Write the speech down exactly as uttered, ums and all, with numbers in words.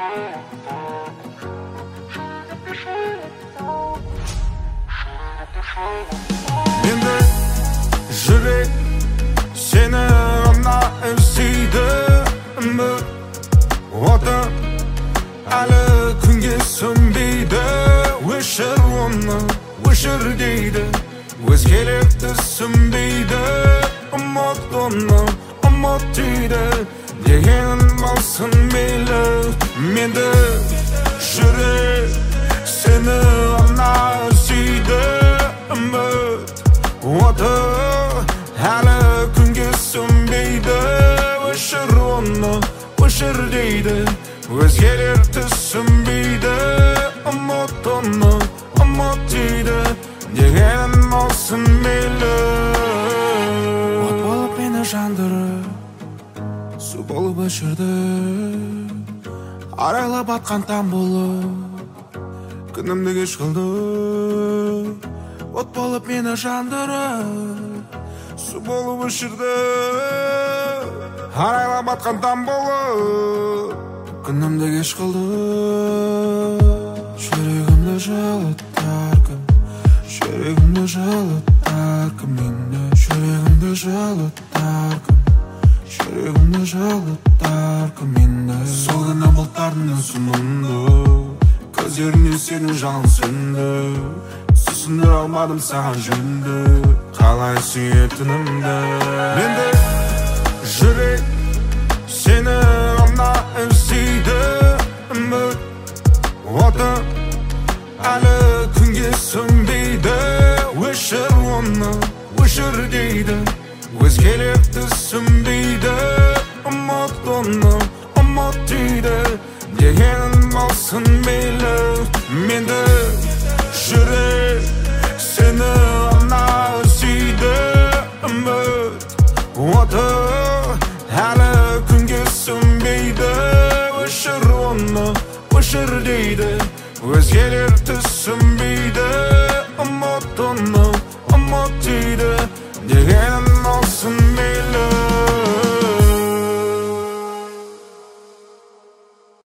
Mende жүрек сені ғана іздейді, үміт оты әлі күнге сөнбейді. Өшір оны, өшір дейді, өзгелерді түсінбейді. Ұмыт оны, ұмыт дейді, деген болсын мейлі. Менде жүрек сені ғана іздейді, үміт оты әлі күнге сөнбейді. Өшір оны, өшір дейді, өзгелер түсінбейді. Ұмыт оны, ұмыт дейді, деген болсын мейлі. От болып мені жандырып, су болып өшірді, арайлап атқан таң болып күнімді кеш қылды. От болып мені жандырып, су болып өшірді, арайлап атқан таң болып күнімді кеш қылды. Жүрегімді жылытар кім, жүрегімді жылытар кім, мені жүрегімді жылытар кім, жүрегімді жылытар кім, мені. Сол күні бұлттардың өзі мұңды, көздеріне сенің жалын сөнді. Түсіндіре алмадым саған жөнді, қалай сүйетінімді. Менде жүрек сені ғана іздейді, үміт оты әлі күнге сөнбейді. Өшір оны, өшір дейді, өзгелер түсінбейді. Ұмыт оны, ұмыт дейді, деген болсын мейлі. Менде жүрек сені ғана іздейді, үміт оты әлі күнге сөнбейді. Өшір оны, өшір дейді, өзгелер түсінбейді. Ұмыт оны, ұмыт дейді, деген болсын мейлі.